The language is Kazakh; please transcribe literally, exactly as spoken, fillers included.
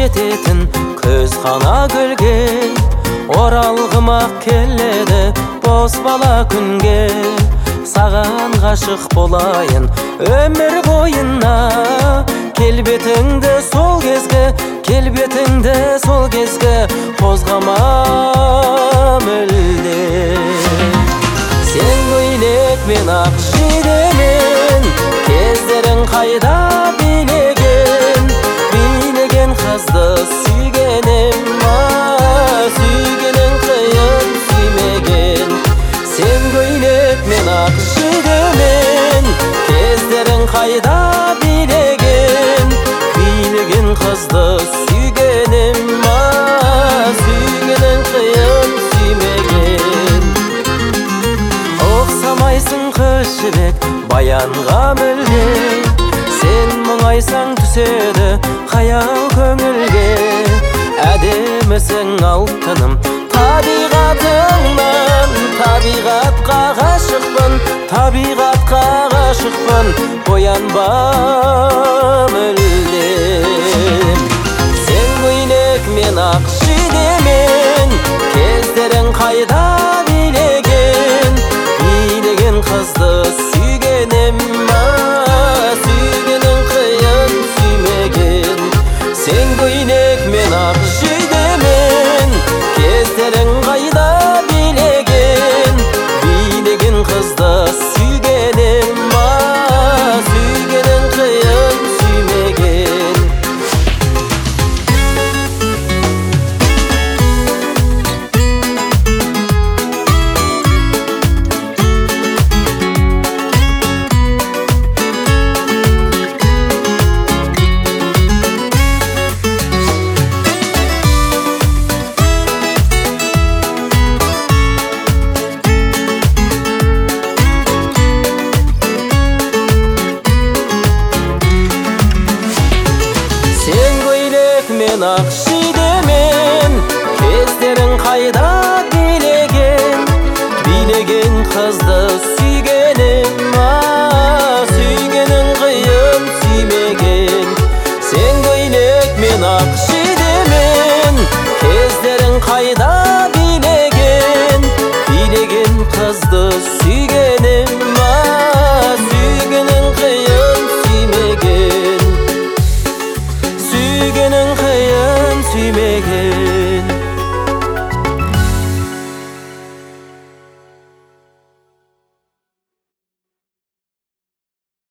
жететін көз қана гүлге, оралғымақ келеді бос бала күнге. Саған ғашық болайын өмір бойына, келбетіңді сол кезге, келбетіңді сол кезге қозғама мүлде. Сен көйлек мен ақ жейдемен, кездерің қайда билеген, билеген қызды сүйгенім, сүйгенің қиын сүймеген. Сен көйлек мен ақ жейдемен, кездерің қайда билеген, билеген қызды сүйгенім, сүйгенің қиын сүймеген. Оқсамайсың қыз жібек баянға мүлде, сен мұңайсаң түседі қаяу көңілге. Әдемісің алтыным табиғатыңнан, табиғатқа ғашықпын, табиғатқа ғашықпын, боянба мүлде. Сен көйлек мен ақ жейдемен, кездерің қайда билеген, билеген қызды сүйгенім, сүйгенің қиын сүймеген. Сен көйлек мен ақ жейдемен, кездерің қайда билеген, билеген қызды сүйгенім, сүйгенің қиын сүймеген. Мен ақ жейдемен, кездерің қайда билеген, билеген қызды сүйгенім, сүйгенің қиын сүймеген. Сен көйлек мен ақ жейдемен, кездерің қайда билеген, билеген қызды сүйгенім, сүйгенің қиын сүймеген, сүйгенің қиын сүймеген.